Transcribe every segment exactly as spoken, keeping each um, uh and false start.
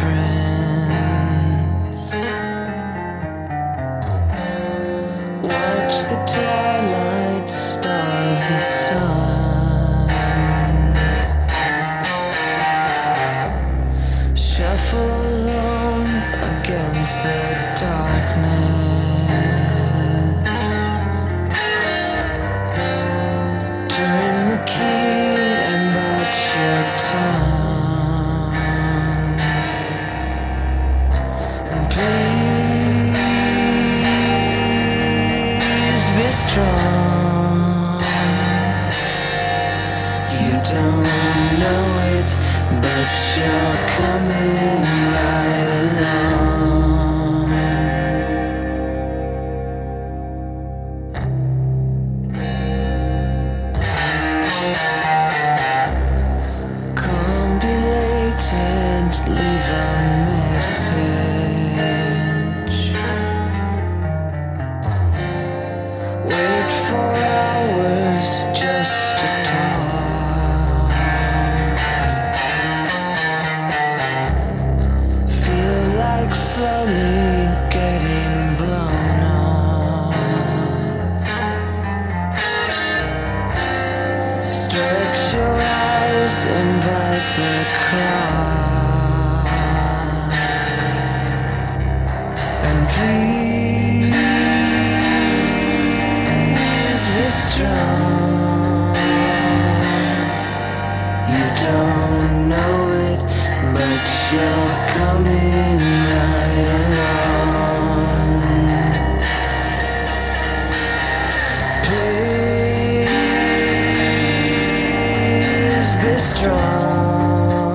prince. Watch the twilight starve the sun. Shuffle alone against the darkness. Turn the key and bite your tongue. And please be strong. You don't know it, but you're coming right along. Come be late and leave a message. Wait for hours just to talk. Feel like slowly getting blown off. Stretch your eyes, invite the clock. And please be strong. You don't know it, but you're coming right along. Please be strong.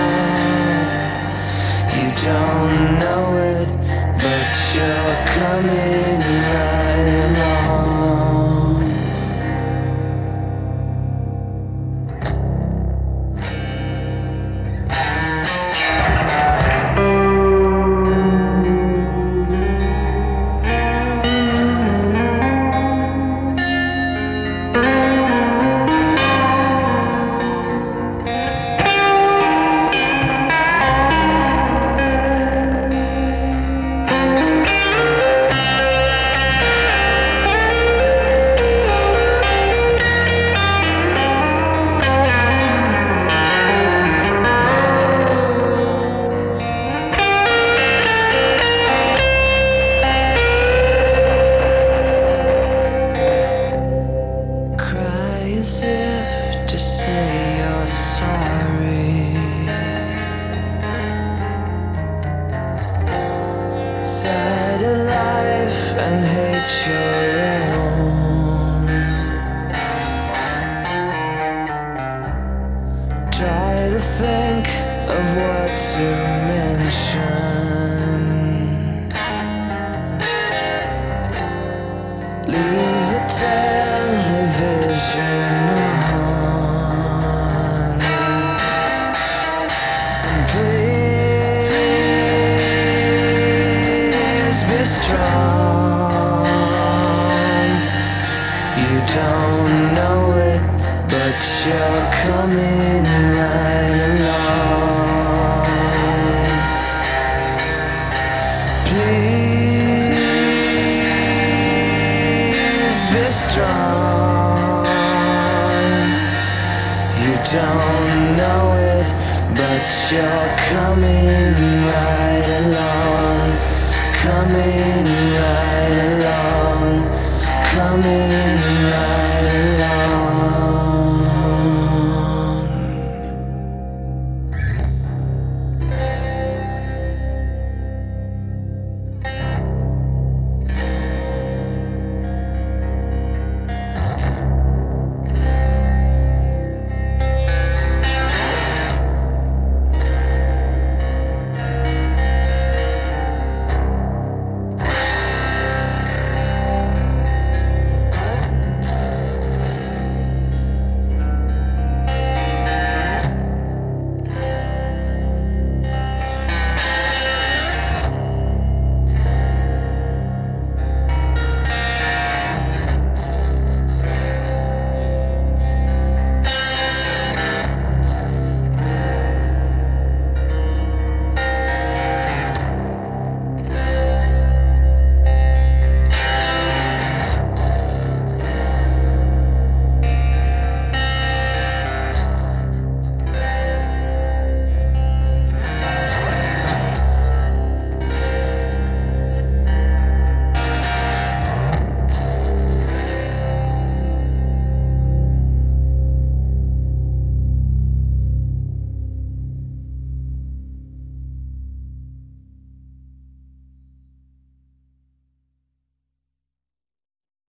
You don't know it, but you're coming right along. Cry as if to say you're sorry. Sad alive and hate your own. Try to think of what to mention. Leave the television on. And please be strong. You don't know it, but you're coming right along. Please be strong. You don't know it, but you're coming right